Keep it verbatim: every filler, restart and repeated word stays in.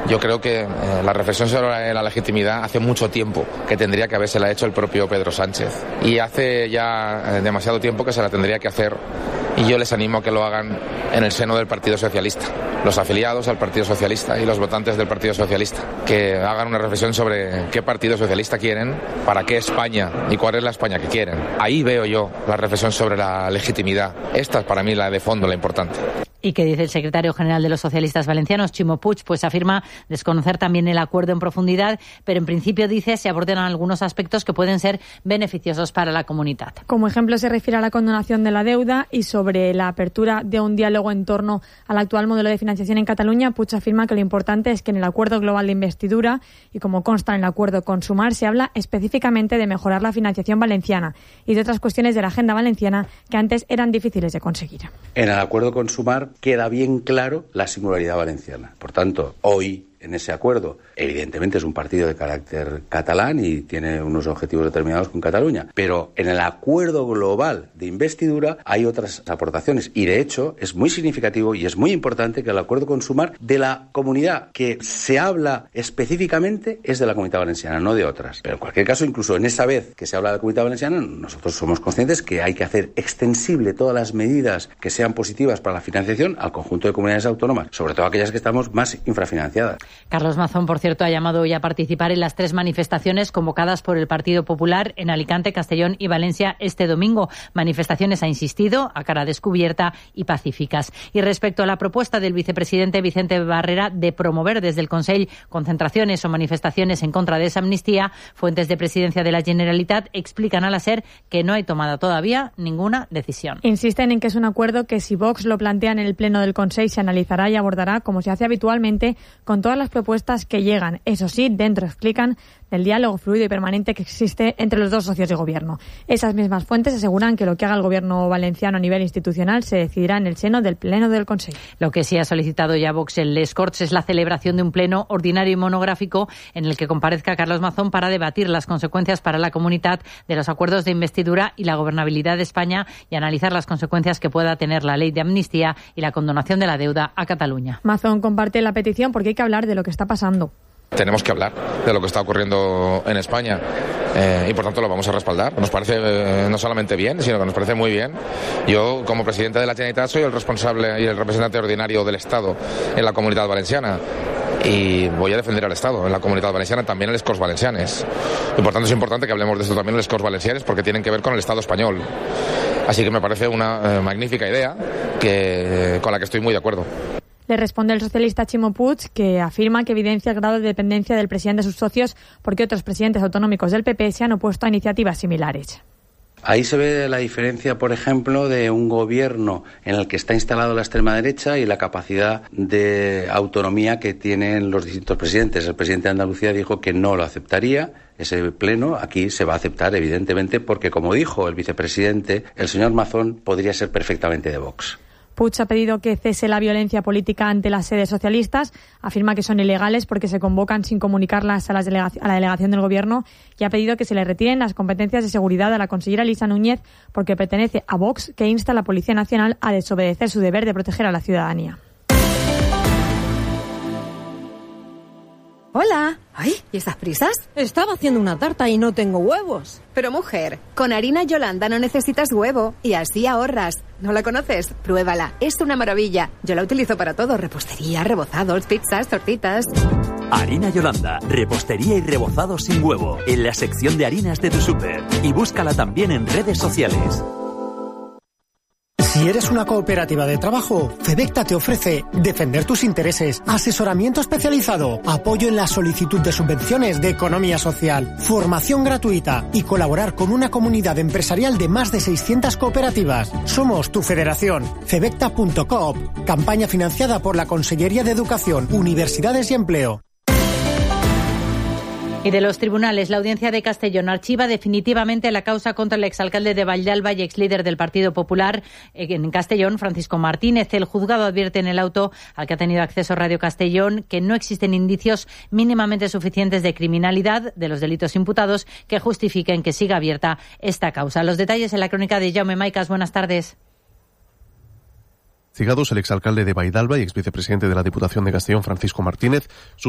Yo creo que eh, la reflexión sobre la legitimidad hace mucho tiempo que tendría que haberse la hecho el propio Pedro Sánchez. Y hace ya eh, demasiado tiempo que se la tendría que hacer. Y yo les animo a que lo hagan en el seno del Partido Socialista. Los afiliados al Partido Socialista y los votantes del Partido Socialista. Que hagan una reflexión sobre qué Partido Socialista quieren, para qué España y cuál es la España que quieren. Ahí veo yo la reflexión sobre la legitimidad. Esta es para mí la de fondo, la importante. ¿Y qué dice el secretario general de los socialistas valencianos, Ximo Puig? Pues afirma desconocer también el acuerdo en profundidad, pero en principio dice se abordan algunos aspectos que pueden ser beneficiosos para la comunidad. Como ejemplo se refiere a la condonación de la deuda y sobre la apertura de un diálogo en torno al actual modelo de financiación en Cataluña. Puig afirma que lo importante es que en el acuerdo global de investidura y como consta en el acuerdo con Sumar se habla específicamente de mejorar la financiación valenciana y de otras cuestiones de la agenda valenciana que antes eran difíciles de conseguir. En el acuerdo con Sumar queda bien claro la singularidad valenciana. Por tanto, hoy, en ese acuerdo, evidentemente es un partido de carácter catalán y tiene unos objetivos determinados con Cataluña, pero en el acuerdo global de investidura hay otras aportaciones y de hecho es muy significativo y es muy importante que el acuerdo con Sumar de la comunidad que se habla específicamente es de la Comunidad Valenciana, no de otras. Pero en cualquier caso, incluso en esa vez que se habla de la Comunidad Valenciana, nosotros somos conscientes que hay que hacer extensible todas las medidas que sean positivas para la financiación al conjunto de comunidades autónomas, sobre todo aquellas que estamos más infrafinanciadas. Carlos Mazón, por cierto, ha llamado hoy a participar en las tres manifestaciones convocadas por el Partido Popular en Alicante, Castellón y Valencia este domingo. Manifestaciones, ha insistido, a cara descubierta y pacíficas. Y respecto a la propuesta del vicepresidente Vicente Barrera de promover desde el Consell concentraciones o manifestaciones en contra de esa amnistía, fuentes de Presidencia de la Generalitat explican a la SER que no hay tomada todavía ninguna decisión. Insisten en que es un acuerdo que si Vox lo plantea en el Pleno del Consell se analizará y abordará como se hace habitualmente con todas las propuestas que llegan, eso sí, dentro, explican, del diálogo fluido y permanente que existe entre los dos socios de gobierno. Esas mismas fuentes aseguran que lo que haga el gobierno valenciano a nivel institucional se decidirá en el seno del Pleno del Consell. Lo que sí ha solicitado ya Vox en Les Corts es la celebración de un pleno ordinario y monográfico en el que comparezca Carlos Mazón para debatir las consecuencias para la comunidad de los acuerdos de investidura y la gobernabilidad de España y analizar las consecuencias que pueda tener la ley de amnistía y la condonación de la deuda a Cataluña. Mazón comparte la petición porque hay que hablar de lo que está pasando. Tenemos que hablar de lo que está ocurriendo en España eh, y por tanto lo vamos a respaldar. Nos parece eh, no solamente bien, sino que nos parece muy bien. Yo, como presidente de la Generalitat, soy el responsable y el representante ordinario del Estado en la Comunidad Valenciana. Y voy a defender al Estado en la Comunidad Valenciana, también en les Corts Valencianes. Y por tanto es importante que hablemos de esto también en les Corts Valencianes porque tienen que ver con el Estado español. Así que me parece una eh, magnífica idea que, con la que estoy muy de acuerdo. Le responde el socialista Ximo Puig, que afirma que evidencia el grado de dependencia del presidente de sus socios porque otros presidentes autonómicos del P P se han opuesto a iniciativas similares. Ahí se ve la diferencia, por ejemplo, de un gobierno en el que está instalado la extrema derecha y la capacidad de autonomía que tienen los distintos presidentes. El presidente de Andalucía dijo que no lo aceptaría. Ese pleno aquí se va a aceptar, evidentemente, porque, como dijo el vicepresidente, el señor Mazón podría ser perfectamente de Vox. Puig ha pedido que cese la violencia política ante las sedes socialistas, afirma que son ilegales porque se convocan sin comunicarlas a, las delegac- a la delegación del Gobierno y ha pedido que se le retiren las competencias de seguridad a la consellera Elisa Núñez porque pertenece a Vox, que insta a la Policía Nacional a desobedecer su deber de proteger a la ciudadanía. Hola. Ay, ¿y esas prisas? Estaba haciendo una tarta y no tengo huevos. Pero mujer, con harina Yolanda no necesitas huevo y así ahorras. ¿No la conoces? Pruébala, es una maravilla. Yo la utilizo para todo, repostería, rebozados, pizzas, tortitas. Harina Yolanda, repostería y rebozados sin huevo, en la sección de harinas de tu súper. Y búscala también en redes sociales. Si eres una cooperativa de trabajo, Fedecta te ofrece defender tus intereses, asesoramiento especializado, apoyo en la solicitud de subvenciones de economía social, formación gratuita y colaborar con una comunidad empresarial de más de seiscientas cooperativas. Somos tu federación. Fedecta punto coop, campaña financiada por la Consellería de Educación, Universidades y Empleo. Y de los tribunales, la Audiencia de Castellón archiva definitivamente la causa contra el exalcalde de Vallalba y exlíder del Partido Popular en Castellón, Francisco Martínez. El juzgado advierte en el auto al que ha tenido acceso Radio Castellón que no existen indicios mínimamente suficientes de criminalidad de los delitos imputados que justifiquen que siga abierta esta causa. Los detalles en la crónica de Jaume Maicas. Buenas tardes. Cigados, el exalcalde de Vallalba y exvicepresidente de la Diputación de Castellón, Francisco Martínez,